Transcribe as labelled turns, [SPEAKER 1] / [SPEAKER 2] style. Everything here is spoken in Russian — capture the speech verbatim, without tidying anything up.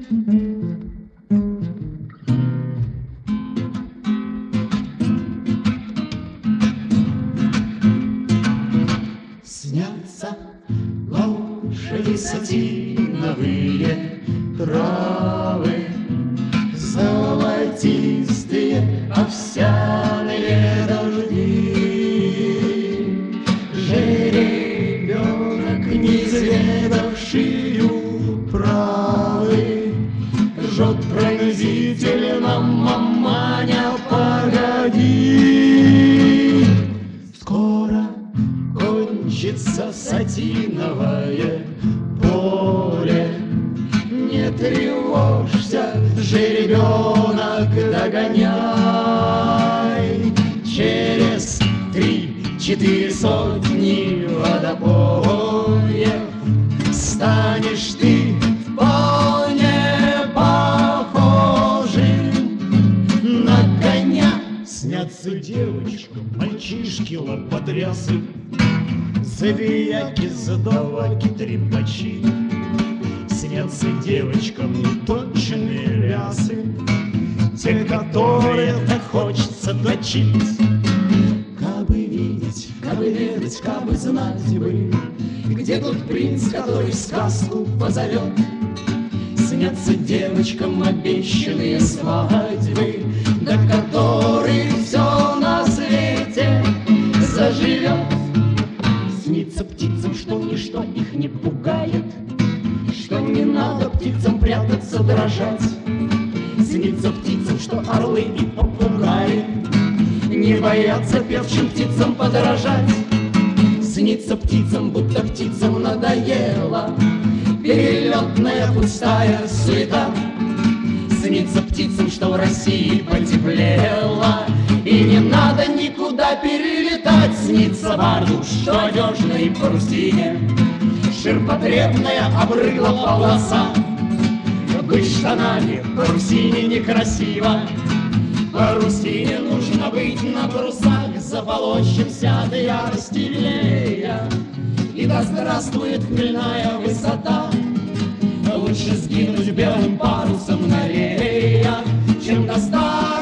[SPEAKER 1] Снятся лошади сатиновые, травы золотистые, овсяные дожди. Жеребенок, неизведавший правы, жжет пронзительно: маманя, погоди. Скоро кончится сатиновое поле, не тревожься, жеребенок, догоняй. Через три-четыре сотни водопоев станешь ты вполне похожим на коня.
[SPEAKER 2] Снятся девочкам мальчишки лопотрясы, забияки, задаваки, трепачи. Снятся девочкам неточные рясы, те, которые так хочется точить.
[SPEAKER 1] Кабы видеть, кабы ведать, кабы знать бы, где тут принц, который сказку позовет. Снятся девочкам обещанные свадьбы, до которых все на свете заживет. Снится птицам, что ничто их не пугает, что не надо птицам прятаться, дрожать. Снится птицам, что орлы и попугаи не боятся певчим птицам подражать. Снится птицам, будто птицам надоело перелетная пустая суета. Снится птицам, что в России потеплело и не надо никуда перелетать. Снится барду, что одежной парусине ширпотребная обрыла полоса. Быть штанами в парусине некрасиво, парусине нужно быть на парусах, заполощемся от ярости лелея. И да здравствует хмельная высота, лучше сгинуть белым парусом на рея, чем достать